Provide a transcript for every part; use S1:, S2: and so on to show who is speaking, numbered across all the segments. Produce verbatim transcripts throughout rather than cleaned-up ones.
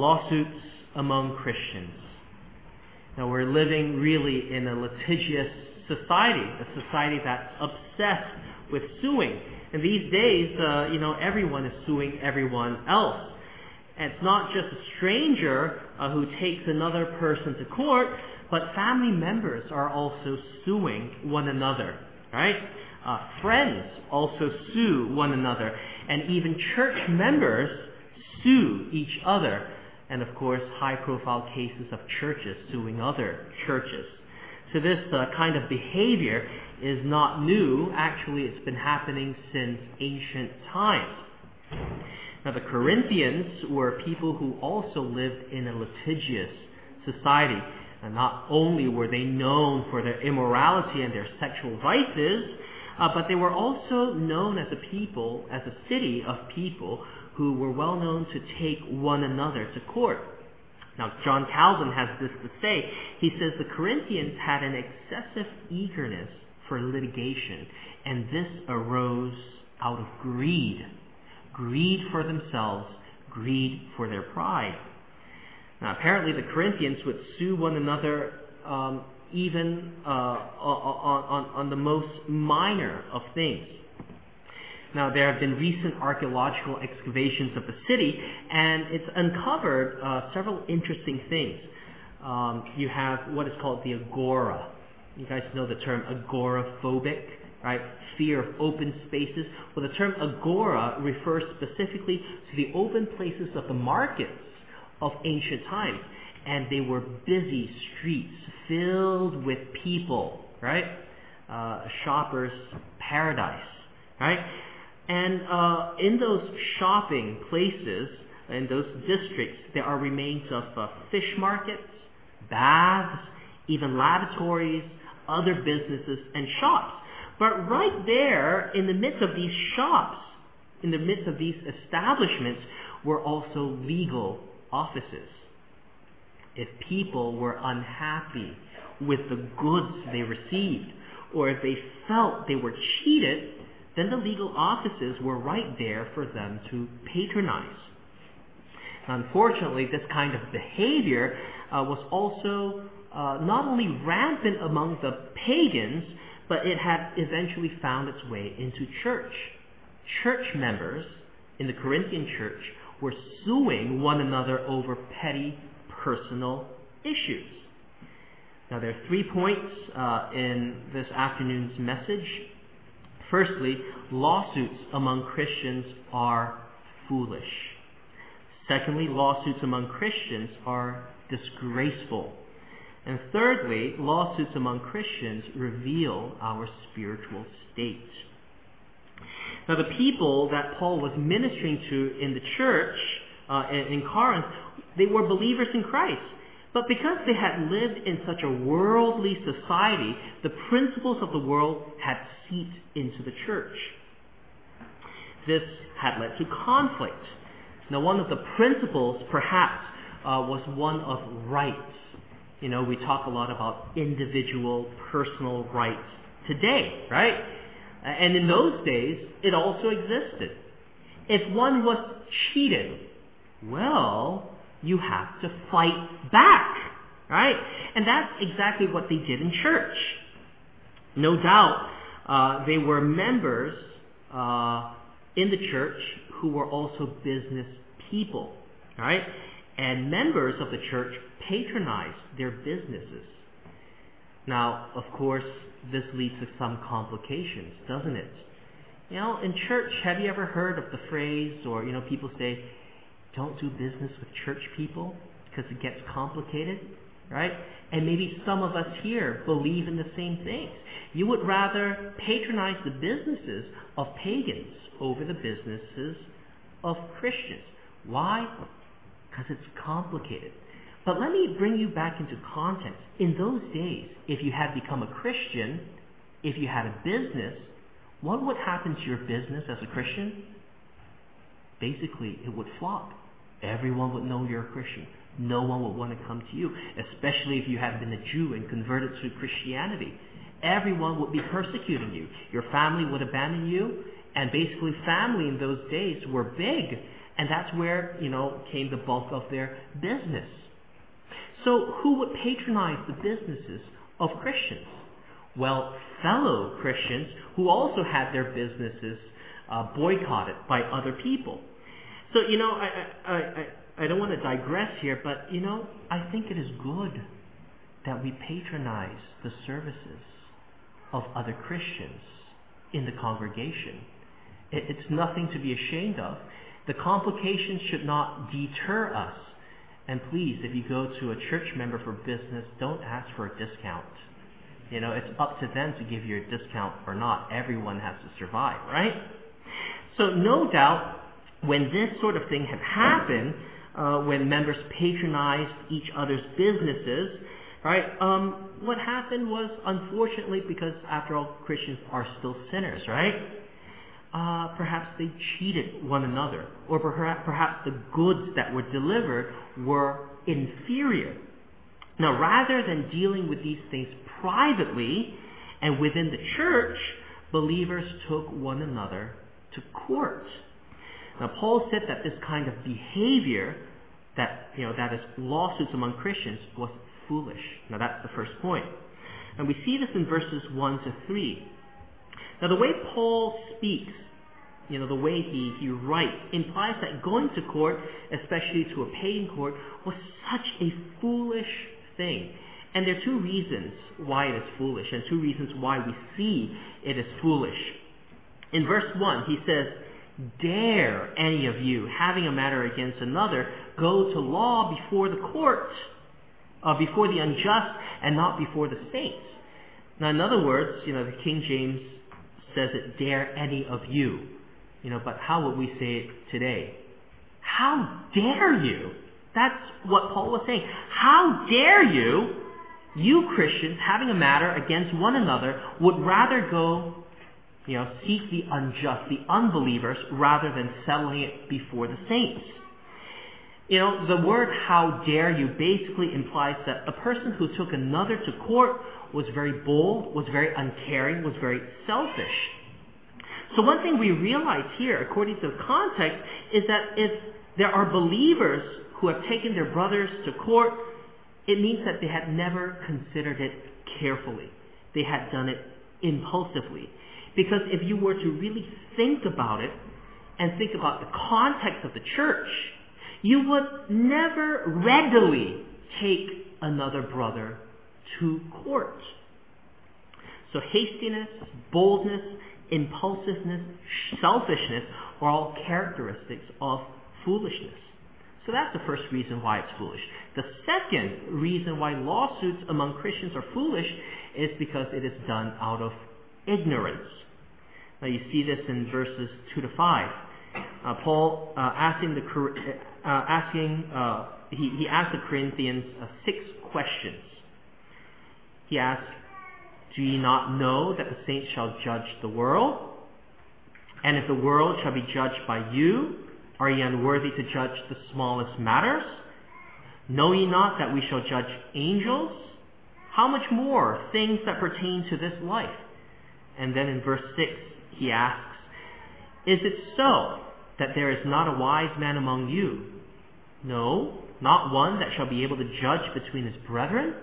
S1: lawsuits among Christians. Now, we're living really in a litigious society, a society that's obsessed with suing. And these days, uh, you know, everyone is suing everyone else. And it's not just a stranger uh, who takes another person to court, but family members are also suing one another, right? Uh, friends also sue one another. And even church members sue each other. And of course, high-profile cases of churches suing other churches. So this uh, kind of behavior is not new. Actually, it's been happening since ancient times. Now, the Corinthians were people who also lived in a litigious society. And not only were they known for their immorality and their sexual vices, uh, but they were also known as a people, as a city of people who were well known to take one another to court. Now, John Calvin has this to say. He says the Corinthians had an excessive eagerness for litigation, and this arose out of greed. Greed for themselves, greed for their pride. Now, apparently the Corinthians would sue one another um, even uh, on, on, on the most minor of things. Now, there have been recent archaeological excavations of the city, and it's uncovered uh, several interesting things. Um, you have what is called the agora. You guys know the term agoraphobic, right? Fear of open spaces. Well, the term agora refers specifically to the open places of the markets of ancient times. And they were busy streets filled with people, right? Uh, shoppers' paradise, right? And uh, in those shopping places, in those districts, there are remains of uh, fish markets, baths, even lavatories, other businesses, and shops. But right there, in the midst of these shops, in the midst of these establishments, were also legal offices. If people were unhappy with the goods they received, or if they felt they were cheated, then the legal offices were right there for them to patronize. Unfortunately, this kind of behavior uh, was also uh, not only rampant among the pagans, but it had eventually found its way into church. Church members in the Corinthian church were suing one another over petty personal issues. Now, there are three points uh, in this afternoon's message. Firstly, lawsuits among Christians are foolish. Secondly, lawsuits among Christians are disgraceful. And thirdly, lawsuits among Christians reveal our spiritual state. Now, the people that Paul was ministering to in the church uh, in Corinth, they were believers in Christ. But because they had lived in such a worldly society, the principles of the world had seeped into the church. This had led to conflict. Now, one of the principles, perhaps, uh, was one of rights. You know, we talk a lot about individual, personal rights today, right? And in those days, it also existed. If one was cheated, well, you have to fight back, right? And that's exactly what they did in church. No doubt, uh, they were members uh, in the church who were also business people, right? And members of the church patronized their businesses. Now, of course, this leads to some complications, doesn't it? You know, in church, have you ever heard of the phrase, or, you know, people say, don't do business with church people because it gets complicated, right? And maybe some of us here believe in the same things. You would rather patronize the businesses of pagans over the businesses of Christians. Why? Because it's complicated. But let me bring you back into context. In those days, if you had become a Christian, if you had a business, what would happen to your business as a Christian? Basically, it would flop. Everyone would know you're a Christian. No one would want to come to you, especially if you had been a Jew and converted to Christianity. Everyone would be persecuting you. Your family would abandon you, and basically family in those days were big. And that's where, you know, came the bulk of their business. So who would patronize the businesses of Christians? Well, fellow Christians who also had their businesses uh, boycotted by other people. So, you know, I, I, I, I don't want to digress here, but, you know, I think it is good that we patronize the services of other Christians in the congregation. It, it's nothing to be ashamed of. The complications should not deter us. And please, if you go to a church member for business, don't ask for a discount. You know, it's up to them to give you a discount or not. Everyone has to survive, right? So no doubt, when this sort of thing had happened, uh, when members patronized each other's businesses, right, um, what happened was, unfortunately, because after all, Christians are still sinners, right? Uh, perhaps they cheated one another, or perhaps, perhaps the goods that were delivered were inferior. Now, rather than dealing with these things privately and within the church, believers took one another to court. Now, Paul said that this kind of behavior, that you know, that is lawsuits among Christians, was foolish. Now, that's the first point. And we see this in verses one to three. Now, the way Paul speaks, you know, the way he, he writes, implies that going to court, especially to a pagan court, was such a foolish thing. And there are two reasons why it is foolish, and two reasons why we see it is foolish. In verse one, he says, "Dare any of you, having a matter against another, go to law before the court, uh, before the unjust, and not before the saints." Now, in other words, you know, the King James says it, "Dare any of you." You know, but how would we say it today? How dare you? That's what Paul was saying. How dare you, you Christians, having a matter against one another, would rather go, you know, seek the unjust, the unbelievers, rather than settling it before the saints. You know, the word "how dare you" basically implies that a person who took another to court was very bold, was very uncaring, was very selfish. So one thing we realize here, according to the context, is that if there are believers who have taken their brothers to court, it means that they had never considered it carefully. They had done it impulsively. Because if you were to really think about it, and think about the context of the church, you would never readily take another brother to court. So hastiness, boldness, impulsiveness, selfishness are all characteristics of foolishness. So that's the first reason why it's foolish. The second reason why lawsuits among Christians are foolish is because it is done out of ignorance. Now you see this in verses two to five. Uh, Paul uh, asking the uh, asking uh, he he asked the Corinthians uh, six questions. He asked, "Do ye not know that the saints shall judge the world? And if the world shall be judged by you, are ye unworthy to judge the smallest matters? Know ye not that we shall judge angels? How much more things that pertain to this life?" And then in verse six, he asks, "Is it so that there is not a wise man among you? No, not one that shall be able to judge between his brethren?"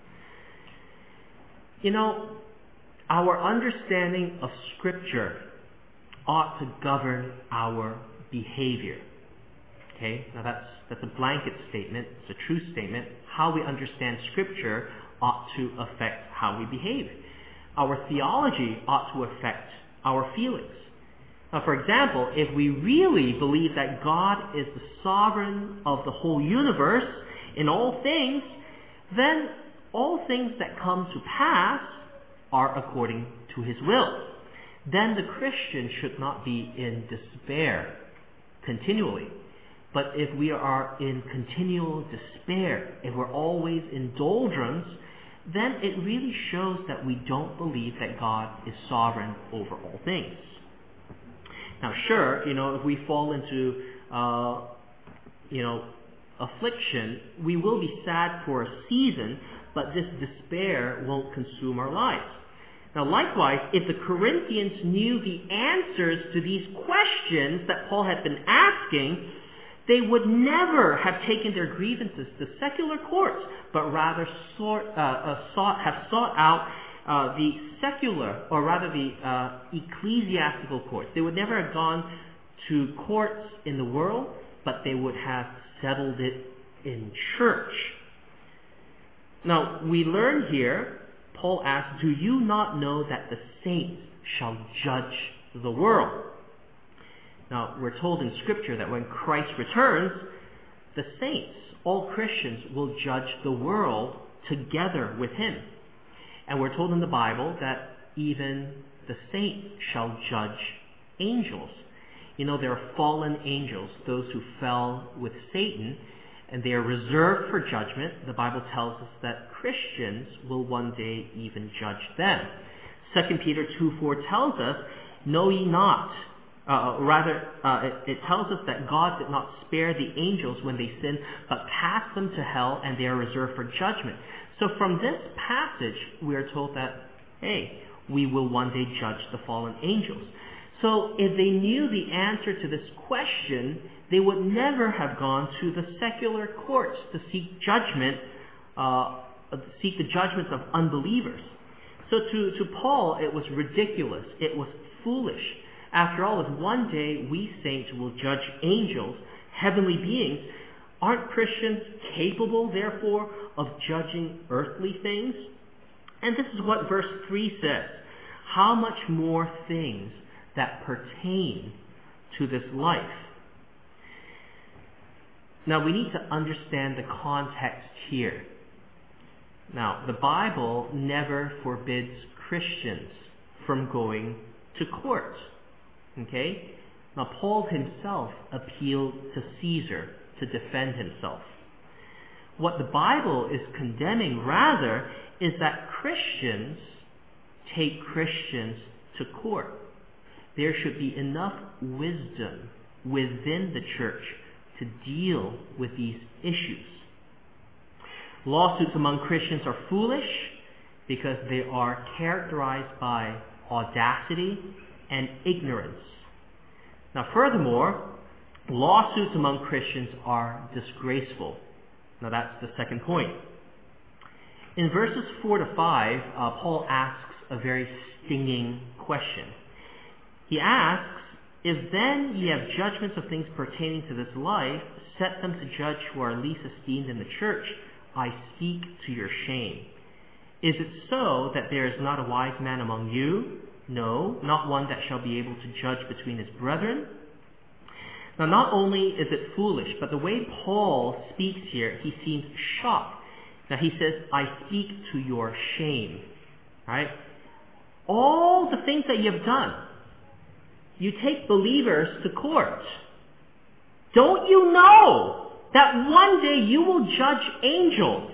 S1: You know, our understanding of Scripture ought to govern our behavior. Okay, now that's that's a blanket statement. It's a true statement. How we understand Scripture ought to affect how we behave. Our theology ought to affect our feelings. Now, for example, if we really believe that God is the sovereign of the whole universe in all things, then all things that come to pass are according to His will. Then the Christian should not be in despair continually. But if we are in continual despair, if we're always in doldrums, then it really shows that we don't believe that God is sovereign over all things. Now, sure, you know, if we fall into, uh, you know, affliction, we will be sad for a season, but this despair won't consume our lives. Now, likewise, if the Corinthians knew the answers to these questions that Paul had been asking, they would never have taken their grievances to secular courts, but rather sort, uh, uh, sought, have sought out uh, the secular, or rather the uh, ecclesiastical courts. They would never have gone to courts in the world, but they would have settled it in church. Now, we learn here, Paul asks, do you not know that the saints shall judge the world? Now, we're told in Scripture that when Christ returns, the saints, all Christians, will judge the world together with him. And we're told in the Bible that even the saints shall judge angels. You know, there are fallen angels, those who fell with Satan, and they are reserved for judgment. The Bible tells us that Christians will one day even judge them. Second Peter two four tells us, know ye not, uh, rather, uh, it, it tells us that God did not spare the angels when they sinned, but cast them to hell, and they are reserved for judgment. So from this passage, we are told that, hey, we will one day judge the fallen angels. So if they knew the answer to this question, they would never have gone to the secular courts to seek judgment, uh, seek the judgments of unbelievers. So to, to Paul, it was ridiculous. It was foolish. After all, if one day we saints will judge angels, heavenly beings, aren't Christians capable, therefore, of judging earthly things? And this is what verse three says. How much more things that pertain to this life? Now, we need to understand the context here. Now, the Bible never forbids Christians from going to court. Okay? Now, Paul himself appealed to Caesar to defend himself. What the Bible is condemning, rather, is that Christians take Christians to court. There should be enough wisdom within the church to deal with these issues. Lawsuits among Christians are foolish because they are characterized by audacity and ignorance. Now, furthermore, lawsuits among Christians are disgraceful. Now, that's the second point. In verses four to five, uh, Paul asks a very stinging question. He asks, if then ye have judgments of things pertaining to this life, set them to judge who are least esteemed in the church. I speak to your shame. Is it so that there is not a wise man among you? No, not one that shall be able to judge between his brethren. Now, not only is it foolish, but the way Paul speaks here, he seems shocked. Now, he says, I speak to your shame. Right? All the things that you have done. You take believers to court. Don't you know that one day you will judge angels?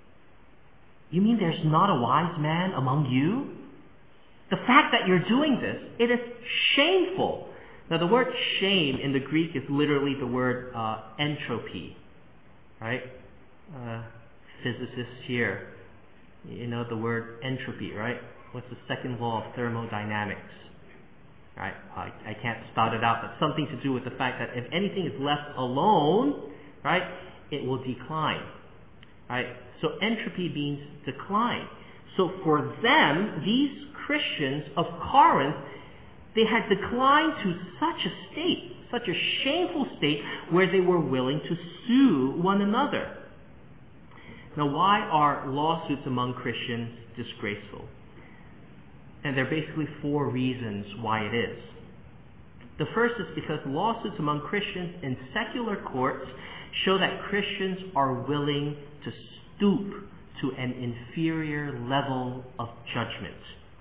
S1: You mean there's not a wise man among you? The fact that you're doing this, it is shameful. Now, the word shame in the Greek is literally the word uh, entropy. Right? Uh, physicists here, you know the word entropy, right? What's the second law of thermodynamics? Right? I, I can't start it out, but something to do with the fact that if anything is left alone, right, it will decline. Right? So entropy means decline. So for them, these Christians of Corinth, they had declined to such a state, such a shameful state, where they were willing to sue one another. Now, why are lawsuits among Christians disgraceful? And there are basically four reasons why it is. The first is because lawsuits among Christians in secular courts show that Christians are willing to stoop to an inferior level of judgment.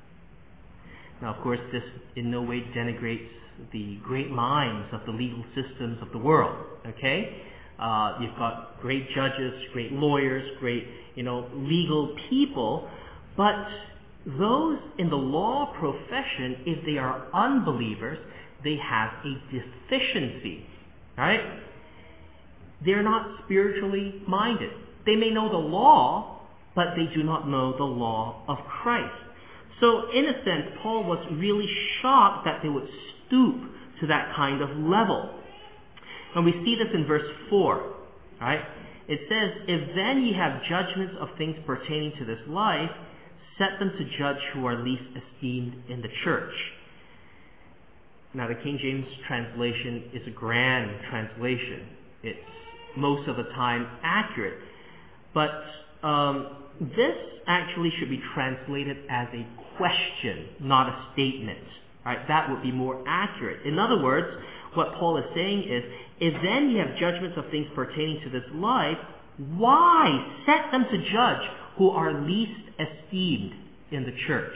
S1: Now, of course, this in no way denigrates the great minds of the legal systems of the world. Okay? Uh, you've got great judges, great lawyers, great, you know, legal people, but those in the law profession, if they are unbelievers, they have a deficiency, right? They're not spiritually minded. They may know the law, but they do not know the law of Christ. So, in a sense, Paul was really shocked that they would stoop to that kind of level. And we see this in verse four, right? It says, if then ye have judgments of things pertaining to this life, set them to judge who are least esteemed in the church. Now, the King James translation is a grand translation. It's most of the time accurate. But um, this actually should be translated as a question, not a statement. Right? That would be more accurate. In other words, what Paul is saying is, if then you have judgments of things pertaining to this life, why set them to judge who are least esteemed in the church?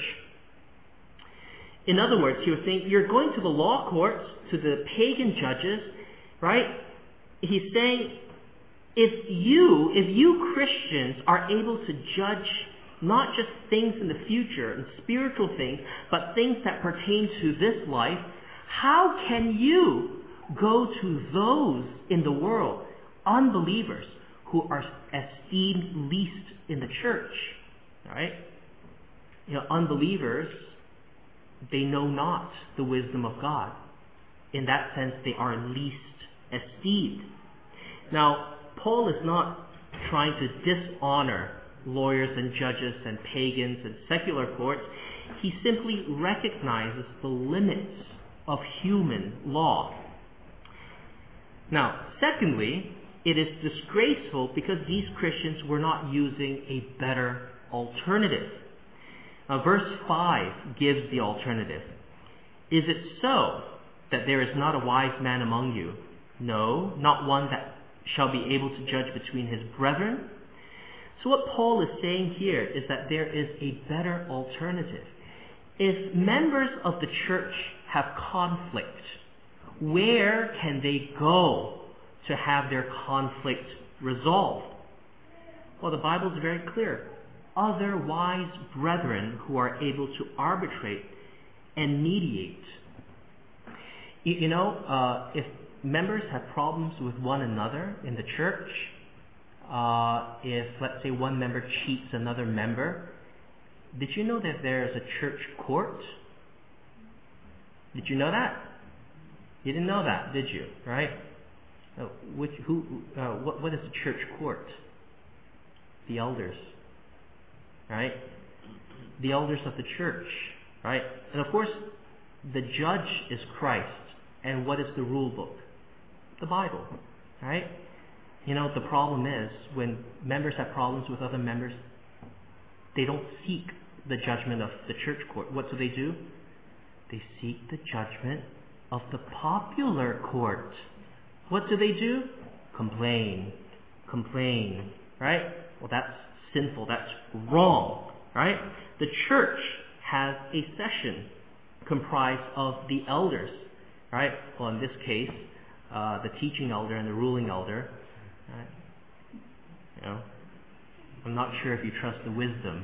S1: In other words, he was saying, you're going to the law courts, to the pagan judges, right? He's saying, if you, if you Christians are able to judge not just things in the future and spiritual things, but things that pertain to this life, how can you go to those in the world, unbelievers, who are esteemed least in the church? All right? You know, unbelievers, they know not the wisdom of God. In that sense, they are least esteemed. Now, Paul is not trying to dishonor lawyers and judges and pagans and secular courts. He simply recognizes the limits of human law. Now, secondly, it is disgraceful because these Christians were not using a better alternative. Now, verse five gives the alternative. Is it so that there is not a wise man among you? No, not one that shall be able to judge between his brethren. So what Paul is saying here is that there is a better alternative. If members of the church have conflict, where can they go to have their conflict resolved? Well, the Bible is very clear. Other wise brethren who are able to arbitrate and mediate. You, you know, uh, if members have problems with one another in the church, uh, if, let's say, one member cheats another member, did you know that there is a church court? Did you know that? You didn't know that, did you? Right? Uh, which, who? Uh, what, what is the church court? The elders. Right? The elders of the church. Right? And of course, the judge is Christ. And what is the rule book? The Bible. Right? You know, the problem is when members have problems with other members, they don't seek the judgment of the church court. What do they do? They seek the judgment of the popular court. What do they do? Complain. Complain. Right? Well, that's sinful. That's wrong. Right? The church has a session comprised of the elders. Right? Well, in this case, uh, the teaching elder and the ruling elder. Right? You know, I'm not sure if you trust the wisdom.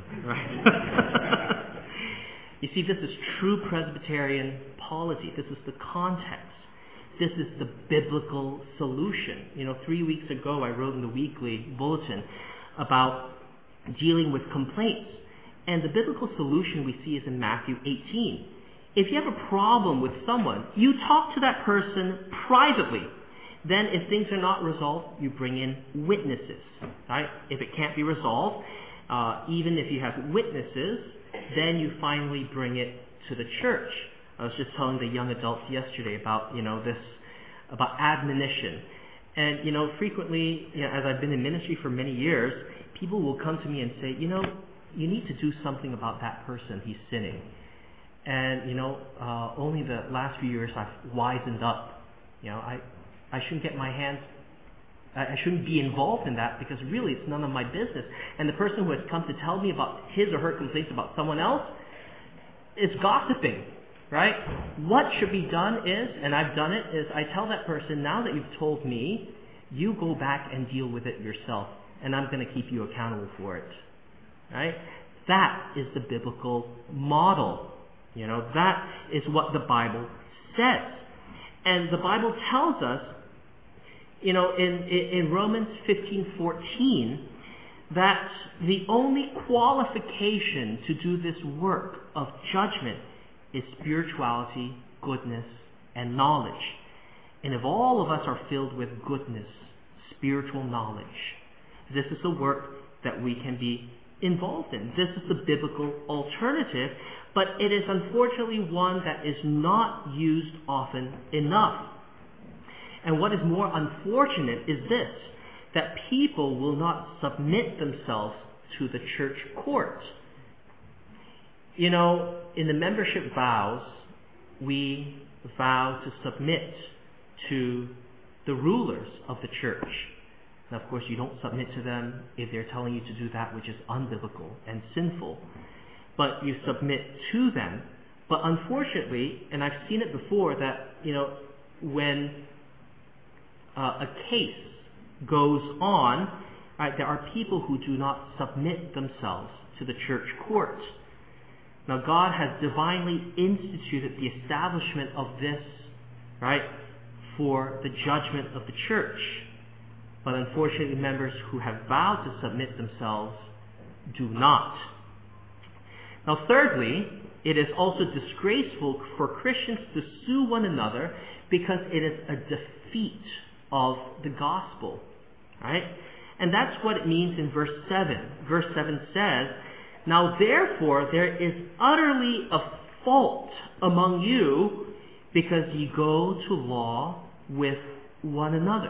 S1: Right? You see, this is true Presbyterian polity. This is the context. This is the biblical solution. You know, three weeks ago I wrote in the weekly bulletin about dealing with complaints. And the biblical solution we see is in Matthew eighteen. If you have a problem with someone, you talk to that person privately. Then if things are not resolved, you bring in witnesses. Right? If it can't be resolved, uh, even if you have witnesses, then you finally bring it to the church. I was just telling the young adults yesterday about, you know, this, about admonition. And, you know, frequently, you know, as I've been in ministry for many years, people will come to me and say, you know, you need to do something about that person. He's sinning. And, you know, uh, only the last few years I've wisened up. You know, I, I shouldn't get my hands, I, I shouldn't be involved in that because really it's none of my business. And the person who has come to tell me about his or her complaints about someone else is gossiping. Right? What should be done is, and I've done it, is I tell that person, now that you've told me, you go back and deal with it yourself, and I'm going to keep you accountable for it. Right? That is the biblical model. You know, that is what the Bible says. And the Bible tells us, you know, in, in Romans fifteen fourteen, that the only qualification to do this work of judgment is spirituality, goodness, and knowledge. And if all of us are filled with goodness, spiritual knowledge, this is a work that we can be involved in. This is the biblical alternative, but it is unfortunately one that is not used often enough. And what is more unfortunate is this, that people will not submit themselves to the church court. You know, in the membership vows, we vow to submit to the rulers of the church. Now, of course, you don't submit to them if they're telling you to do that which is unbiblical and sinful. But you submit to them. But unfortunately, and I've seen it before, that, you know, when uh, a case goes on, right, there are people who do not submit themselves to the church court. Now, God has divinely instituted the establishment of this, right, for the judgment of the church. But unfortunately, members who have vowed to submit themselves do not. Now, thirdly, it is also disgraceful for Christians to sue one another because it is a defeat of the gospel, right? And that's what it means in verse seven. Verse seven says, "Now therefore there is utterly a fault among you because ye go to law with one another."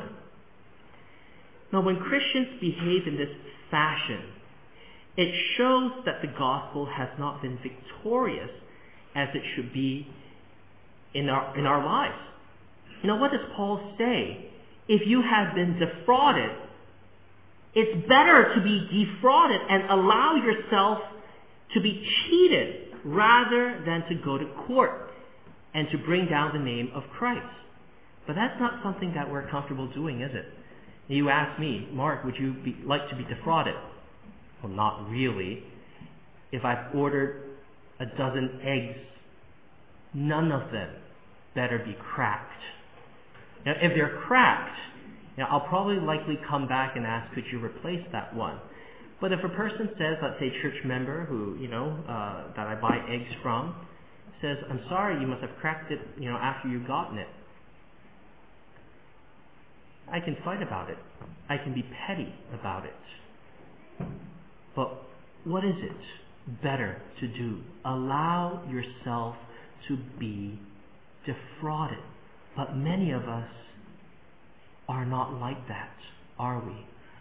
S1: Now, when Christians behave in this fashion, it shows that the gospel has not been victorious as it should be in our in our lives. You know, what does Paul say? If you have been defrauded, it's better to be defrauded and allow yourself to be cheated rather than to go to court and to bring down the name of Christ. But that's not something that we're comfortable doing, is it? You ask me, Mark, would you be, like to be defrauded? Well, not really. If I've ordered a dozen eggs, none of them better be cracked. Now, if they're cracked, you know, I'll probably likely come back and ask, could you replace that one? But if a person says, let's say a church member who, you know, uh, that I buy eggs from, says, I'm sorry, you must have cracked it, you know, after you've gotten it, I can fight about it. I can be petty about it. But what is it better to do? Allow yourself to be defrauded. But many of us are not like that, are we?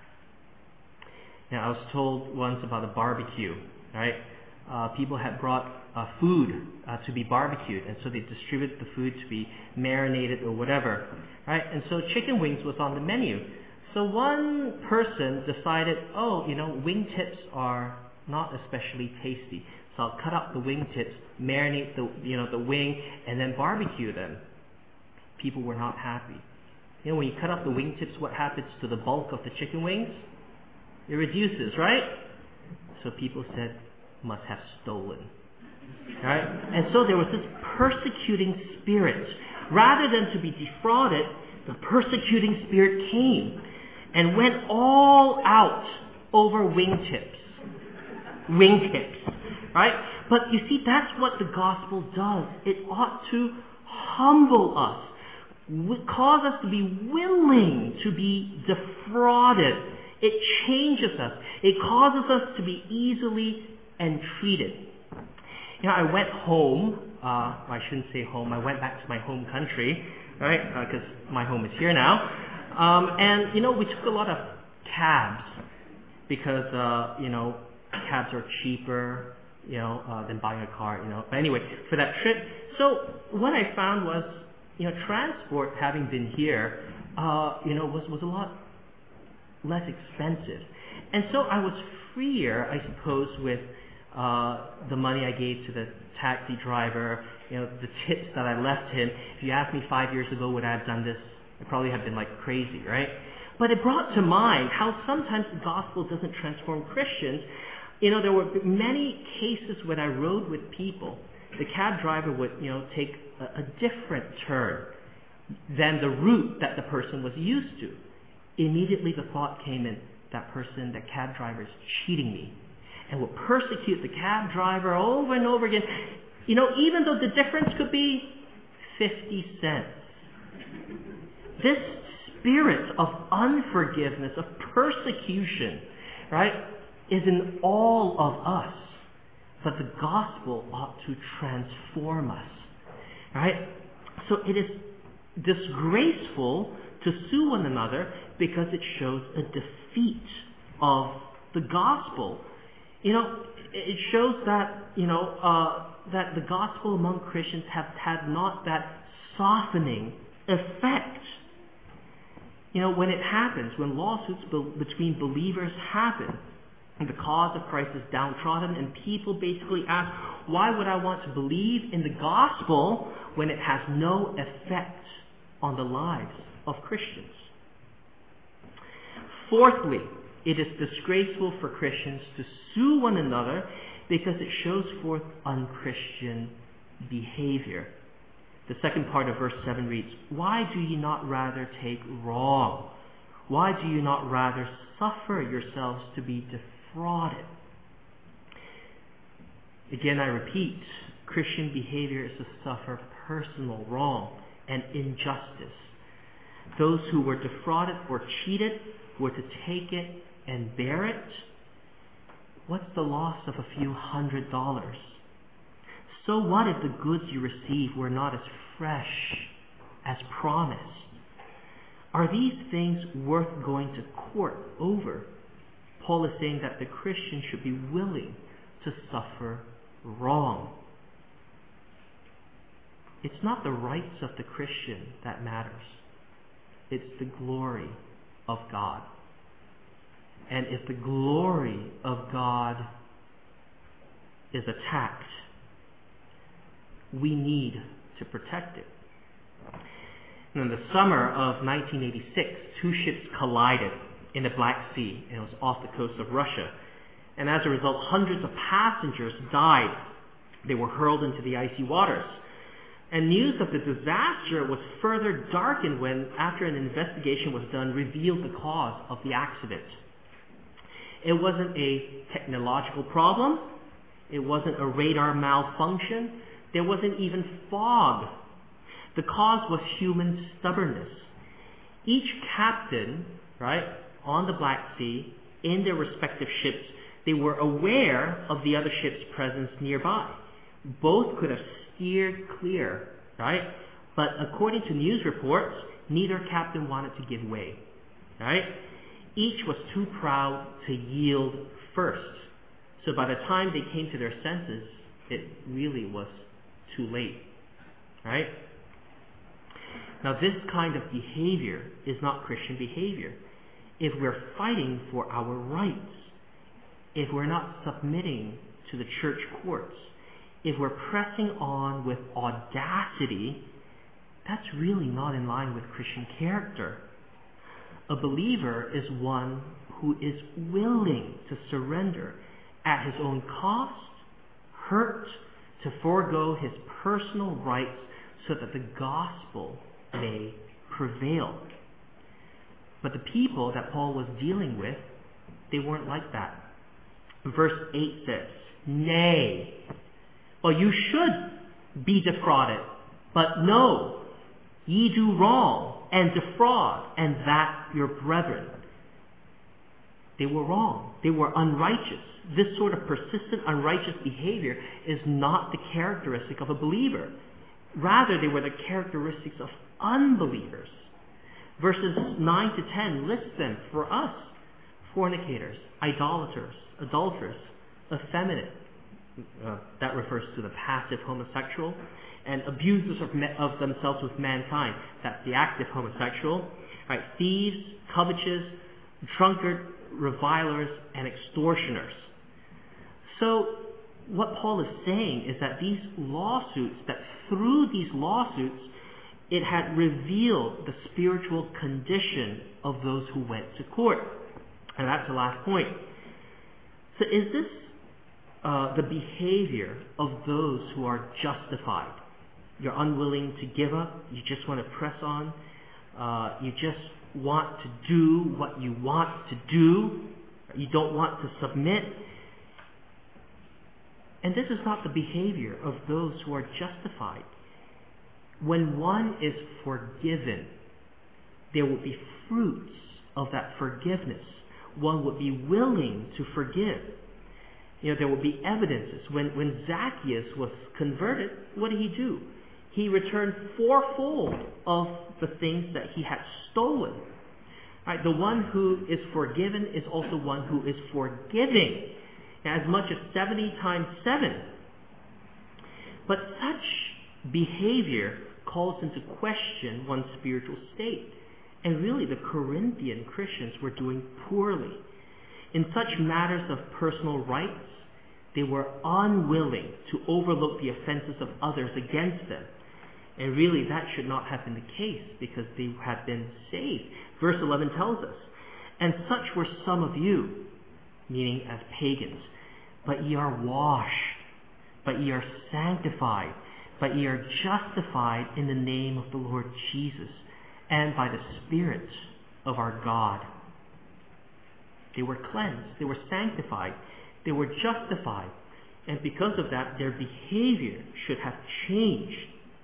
S1: Now, I was told once about a barbecue, right? Uh, people had brought uh, food uh, to be barbecued, and so they distributed the food to be marinated or whatever, right? And so chicken wings was on the menu. So one person decided, oh, you know, wing tips are not especially tasty, so I'll cut up the wing tips, marinate the, you know, the wing, and then barbecue them. People were not happy. You know, when you cut up the wing tips, what happens to the bulk of the chicken wings? It reduces, right? So people said, must have stolen. Right? And so there was this persecuting spirit. Rather than to be defrauded, the persecuting spirit came and went all out over wingtips. Wingtips. Right? But you see, that's what the gospel does. It ought to humble us, cause us to be willing to be defrauded. It changes us. It causes us to be easily entreated. You know, I went home. Uh, I shouldn't say home. I went back to my home country, right? Because uh, my home is here now. Um, and you know, we took a lot of cabs because uh, you know, cabs are cheaper, you know, uh, than buying a car. You know. But anyway, for that trip, so what I found was, you know, transport, having been here, uh, you know, was was a lot less expensive. And so I was freer, I suppose, with uh, the money I gave to the taxi driver, you know, the tips that I left him. If you asked me five years ago would I have done this, I'd probably have been like crazy, right? But it brought to mind how sometimes the gospel doesn't transform Christians. You know, there were many cases when I rode with people, the cab driver would, you know, take a, a different turn than the route that the person was used to. Immediately the thought came in, that person, that cab driver is cheating me, and will persecute the cab driver over and over again. You know, even though the difference could be fifty cents. This spirit of unforgiveness, of persecution, right, is in all of us. But the gospel ought to transform us, right? So it is disgraceful to sue one another because it shows a defeat of the gospel. You know, it shows that, you know, uh, that the gospel among Christians have had not that softening effect. You know, when it happens, when lawsuits be- between believers happen, and the cause of Christ is downtrodden, and people basically ask, why would I want to believe in the gospel when it has no effect on the lives of Christians? Fourthly, it is disgraceful for Christians to sue one another because it shows forth unchristian behavior. The second part of verse seven reads, why do you not rather take wrong? Why do you not rather suffer yourselves to be defrauded? Again, I repeat, Christian behavior is to suffer personal wrong and injustice. Those who were defrauded or cheated were to take it and bear it. What's the loss of a few hundred dollars? So what if the goods you receive were not as fresh as promised? Are these things worth going to court over? Paul is saying that the Christian should be willing to suffer wrong. It's not the rights of the Christian that matters. It's the glory of God. And if the glory of God is attacked, we need to protect it. And in the summer of nineteen eighty-six, two ships collided in the Black Sea, and it was off the coast of Russia. And as a result, hundreds of passengers died. They were hurled into the icy waters. And news of the disaster was further darkened when, after an investigation was done, revealed the cause of the accident. It wasn't a technological problem. It wasn't a radar malfunction. There wasn't even fog. The cause was human stubbornness. Each captain, right, on the Black Sea, in their respective ships, they were aware of the other ship's presence nearby. Both could have steered clear, right? But according to news reports, neither captain wanted to give way, right? Each was too proud to yield first. So by the time they came to their senses, it really was too late, right? Now, this kind of behavior is not Christian behavior. If we're fighting for our rights, if we're not submitting to the church courts, if we're pressing on with audacity, that's really not in line with Christian character. A believer is one who is willing to surrender at his own cost, hurt, to forego his personal rights so that the gospel may prevail. But the people that Paul was dealing with, they weren't like that. Verse eight says, nay, well, you should be defrauded, but no, ye do wrong and defraud, and that your brethren. They were wrong. They were unrighteous. This sort of persistent unrighteous behavior is not the characteristic of a believer. Rather, they were the characteristics of unbelievers. Verses nine to ten list them for us: fornicators, idolaters, adulterers, effeminate, uh, that refers to the passive homosexual, and abusers of, me- of themselves with mankind, that's the active homosexual, right? Thieves, covetous, drunkard, revilers, and extortioners. So what Paul is saying is that these lawsuits, that through these lawsuits, it had revealed the spiritual condition of those who went to court. And that's the last point. So is this uh, the behavior of those who are justified? You're unwilling to give up. You just want to press on. Uh, you just want to do what you want to do. You don't want to submit. And this is not the behavior of those who are justified. When one is forgiven, there would be fruits of that forgiveness. One would be willing to forgive. You know, there would be evidences. When, when Zacchaeus was converted, what did he do? He returned fourfold of the things that he had stolen. Right? The one who is forgiven is also one who is forgiving, as much as seventy times seven. But such behavior calls into question one's spiritual state. And really, the Corinthian Christians were doing poorly. In such matters of personal rights, they were unwilling to overlook the offenses of others against them. And really, that should not have been the case, because they had been saved. Verse eleven tells us, "And such were some of you," meaning as pagans, "but ye are washed, but ye are sanctified, but ye are justified in the name of the Lord Jesus, and by the Spirit of our God." They were cleansed, they were sanctified, they were justified, and because of that, their behavior should have changed.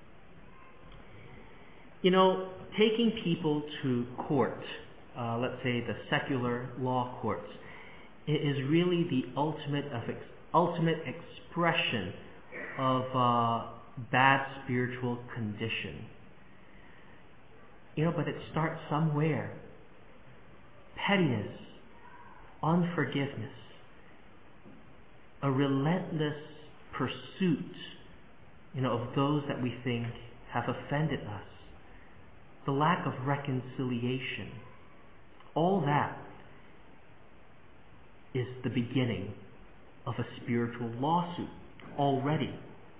S1: You know, taking people to court, uh, let's say the secular law courts, it is really the ultimate of ex- ultimate expression of uh, bad spiritual condition. You know, but it starts somewhere. Pettiness, unforgiveness, a relentless pursuit, you know, of those that we think have offended us, the lack of reconciliation. All that is the beginning of a spiritual lawsuit already.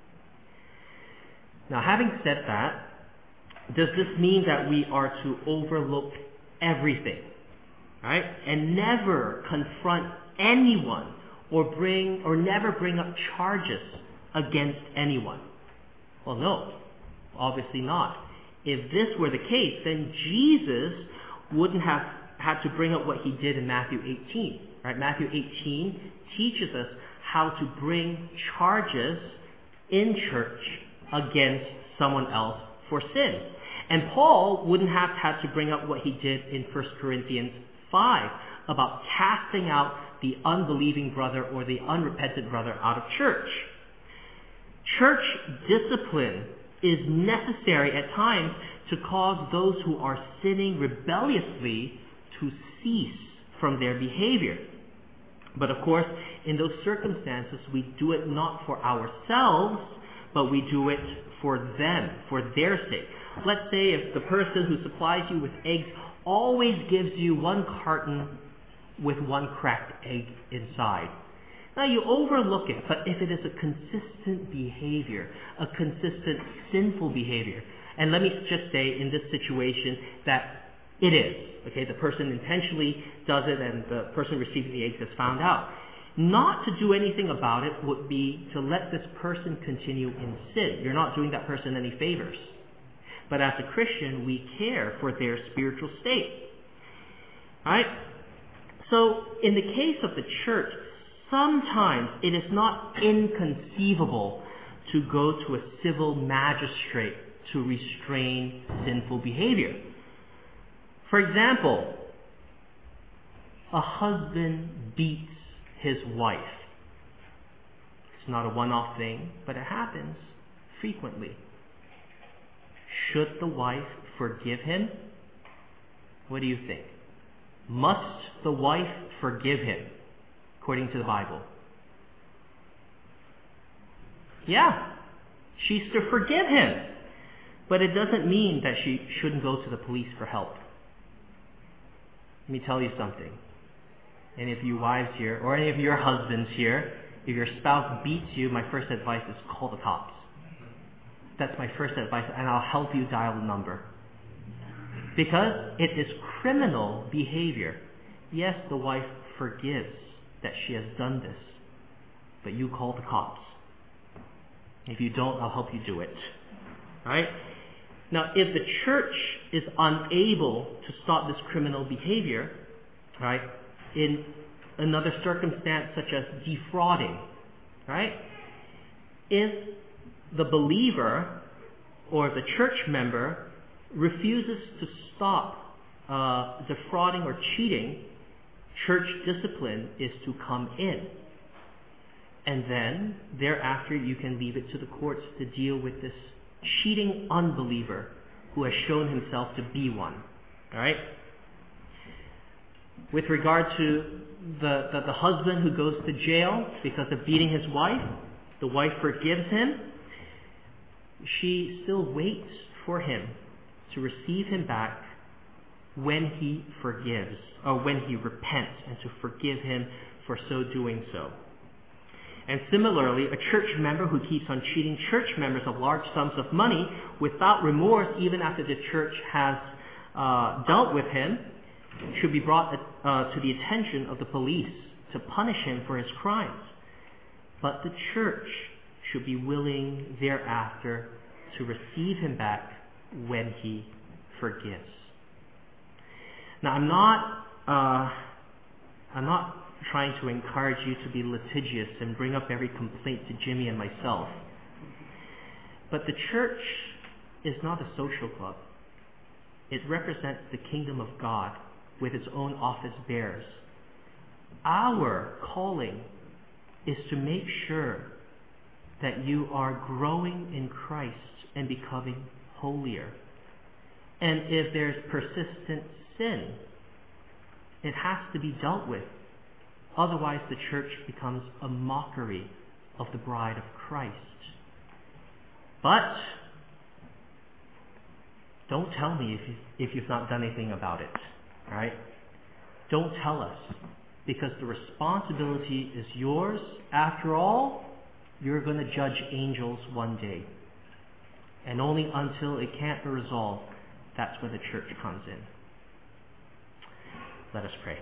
S1: Now, having said that, does this mean that we are to overlook everything, right? And never confront anyone or bring or never bring up charges against anyone? Well, no, obviously not. If this were the case, then Jesus wouldn't have had to bring up what he did in Matthew eighteen. Right? Matthew eighteen teaches us how to bring charges in church against someone else for sin. And Paul wouldn't have had to bring up what he did in First Corinthians five about casting out the unbelieving brother or the unrepentant brother out of church. Church discipline is necessary at times to cause those who are sinning rebelliously to cease from their behavior. But of course, in those circumstances, we do it not for ourselves, but we do it for them, for their sake. Let's say if the person who supplies you with eggs always gives you one carton with one cracked egg inside. Now you overlook it, but if it is a consistent behavior, a consistent sinful behavior, and let me just say in this situation that it is, okay, the person intentionally does it and the person receiving the eggs has found out. Not to do anything about it would be to let this person continue in sin. You're not doing that person any favors. But as a Christian, we care for their spiritual state. All right? So in the case of the church, sometimes it is not inconceivable to go to a civil magistrate to restrain sinful behavior. For example, a husband beats his wife. It's not a one-off thing, but it happens frequently. Should the wife forgive him? What do you think? Must the wife forgive him, according to the Bible? Yeah, she's to forgive him. But it doesn't mean that she shouldn't go to the police for help. Let me tell you something. Any of you wives here, or any of your husbands here, if your spouse beats you, my first advice is call the cops. That's my first advice, and I'll help you dial the number. Because it is criminal behavior. Yes, the wife forgives that she has done this, but you call the cops. If you don't, I'll help you do it. Right? Now, if the church is unable to stop this criminal behavior, right, in another circumstance such as defrauding, right, if the believer or the church member refuses to stop uh, defrauding or cheating, church discipline is to come in. And then, thereafter, you can leave it to the courts to deal with this cheating unbeliever who has shown himself to be one. All right? With regard to the, the, the husband who goes to jail because of beating his wife, the wife forgives him. She still waits for him to receive him back when he forgives, or when he repents, and to forgive him for so doing so. And similarly, a church member who keeps on cheating church members of large sums of money without remorse, even after the church has uh, dealt with him, should be brought uh, to the attention of the police to punish him for his crimes. But the church should be willing thereafter to receive him back when he forgives. Now, I'm not, uh, I'm not trying to encourage you to be litigious and bring up every complaint to Jimmy and myself. But the church is not a social club. It represents the kingdom of God with its own office bearers. Our calling is to make sure that you are growing in Christ and becoming holier. And if there's persistent sin, it has to be dealt with. Otherwise, the church becomes a mockery of the bride of Christ. But don't tell me if, you, if you've not done anything about it. All right? Don't tell us, because the responsibility is yours. After all, you're going to judge angels one day. And only until it can't be resolved, that's where the church comes in. Let us pray.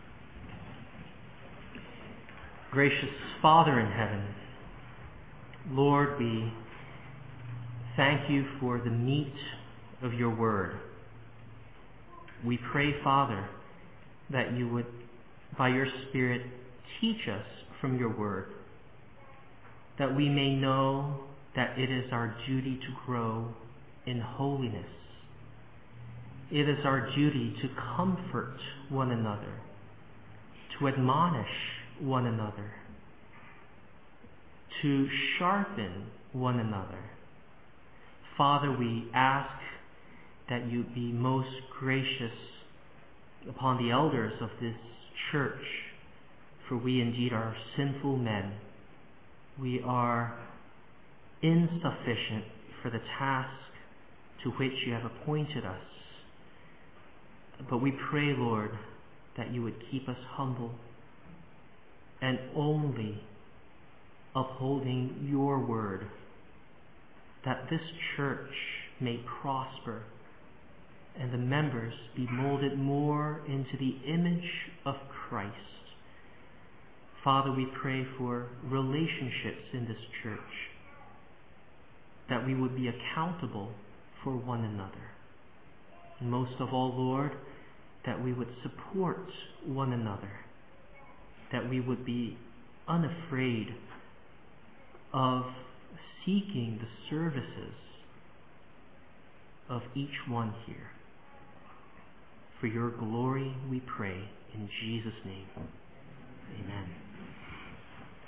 S1: Gracious Father in heaven, Lord, we thank you for the meat of your word. We pray, Father, that you would, by your Spirit, teach us from your word, that we may know that it is our duty to grow in holiness. It is our duty to comfort one another, to admonish one another, to sharpen one another. Father, we ask that you be most gracious upon the elders of this church, for we indeed are sinful men. We are insufficient for the task to which you have appointed us. But we pray, Lord, that you would keep us humble and only upholding your word, that this church may prosper and the members be molded more into the image of Christ. Father, we pray for relationships in this church, that we would be accountable for one another. And most of all, Lord, that we would support one another, that we would be unafraid of seeking the services of each one here. For your glory we pray, in Jesus' name. Amen.